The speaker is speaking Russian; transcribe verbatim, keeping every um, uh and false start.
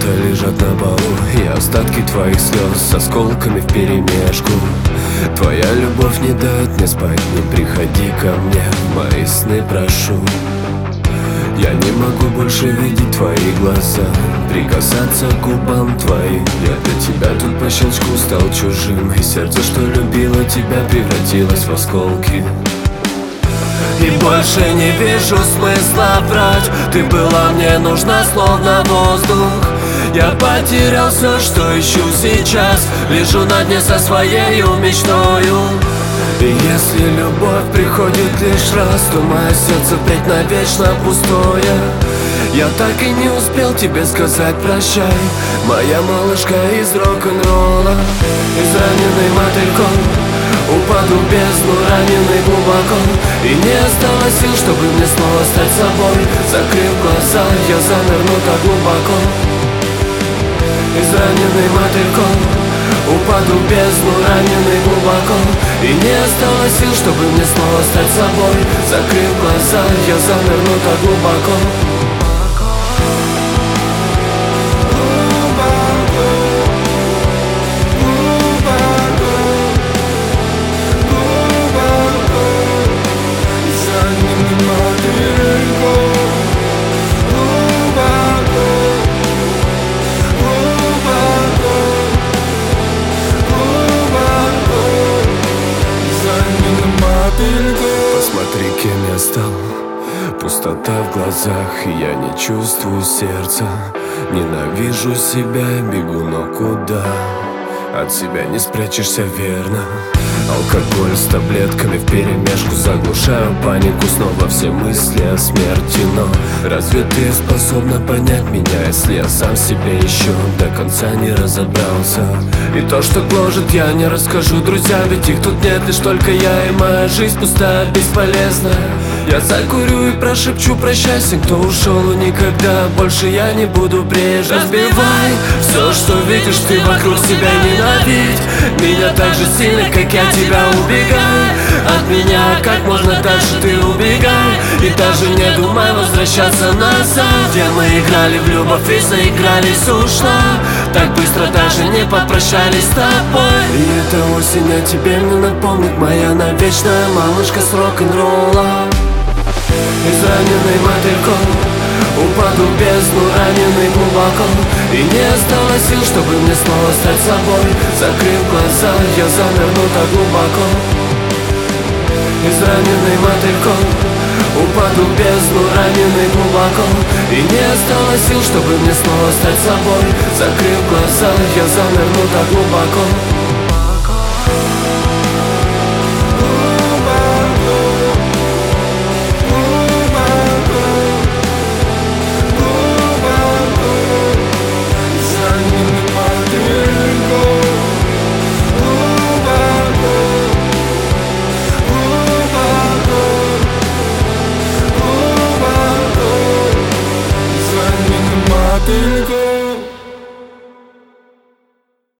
будто лежат на полу, и остатки твоих слез с осколками вперемешку. Твоя любовь не дает мне спать, не приходи ко мне в мои сны, прошу. Я не могу больше видеть твои глаза, прикасаться к губам твоим. Я для тебя тут по щелчку стал чужим, и сердце, что любило тебя, превратилось в осколки. И больше не вижу смысла врать, ты была мне нужна словно воздух. Я потерял все, что ищу сейчас, лежу на дне со своею мечтою. И если любовь приходит лишь раз, то мое сердце впредь навечно пустое. Я так и не успел тебе сказать прощай, моя малышка из рок-н-ролла. Израненный мотыльком упаду в бездну, раненый глубоко, и не осталось сил, чтобы мне снова стать собой. Закрыв глаза, я замерну так глубоко. Израненный мотыльком упаду в бездну, раненый глубоко, и не осталось сил, чтобы мне снова стать собой. Закрыв глаза, я замерну так глубоко. Посмотри, кем я стал. Пустота в глазах, и я не чувствую сердца. Ненавижу себя, бегу, но куда? От себя не спрячешься, верно. Алкоголь с таблетками вперемешку, заглушаю панику, снова все мысли о смерти. Но разве ты способна понять меня, если я сам себе еще до конца не разобрался? И то, что гложет, я не расскажу друзьям, ведь их тут нет, лишь только я, и моя жизнь пустая, бесполезная. Я закурю и прошепчу прощайся, кто ушел, и никогда больше я не буду прежним. Разбивай все, что видишь ты вокруг себя, ненавидь меня так же сильно, как я тебя. Убегай от меня, как можно дальше ты убегай, и даже не думай возвращаться назад. Где мы играли в любовь и заигрались, ушла так быстро, даже не попрощались с тобой. И эта осень о тебе мне напомнит, моя навечная малышка с рок-н-ролла. Израненный мотыльком упаду в бездну, раненый глубоко, и не осталось сил, чтобы мне снова стать собой. Закрыв глаза, я замерну так глубоко. Израненный мотыльком упаду в бездну, раненый глубоко, и не осталось сил, чтобы мне снова стать собой. Закрыв глаза, я замерну так глубоко.